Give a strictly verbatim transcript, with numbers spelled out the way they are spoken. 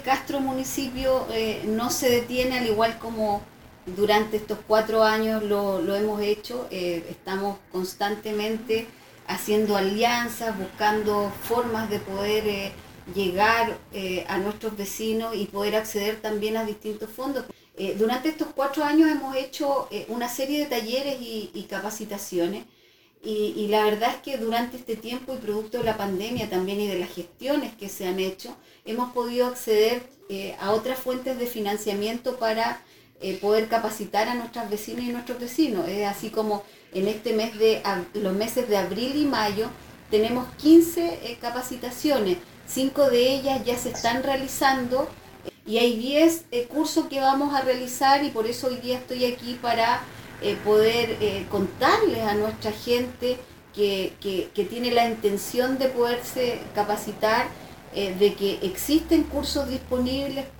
Castro municipio eh, no se detiene, al igual como durante estos cuatro años lo, lo hemos hecho. Eh, estamos constantemente haciendo alianzas, buscando formas de poder eh, llegar eh, a nuestros vecinos y poder acceder también a distintos fondos. Eh, durante estos cuatro años hemos hecho eh, una serie de talleres y, y capacitaciones. Y, y la verdad es que durante este tiempo y producto de la pandemia también y de las gestiones que se han hecho, hemos podido acceder eh, a otras fuentes de financiamiento para eh, poder capacitar a nuestras vecinas y nuestros vecinos. Es así como en este mes de los meses de abril y mayo tenemos quince eh, capacitaciones, cinco de ellas ya se están realizando y hay diez eh, cursos que vamos a realizar, y por eso hoy día estoy aquí para eh, poder eh, contarles a nuestra gente que, que, que tiene la intención de poderse capacitar, eh, de que existen cursos disponibles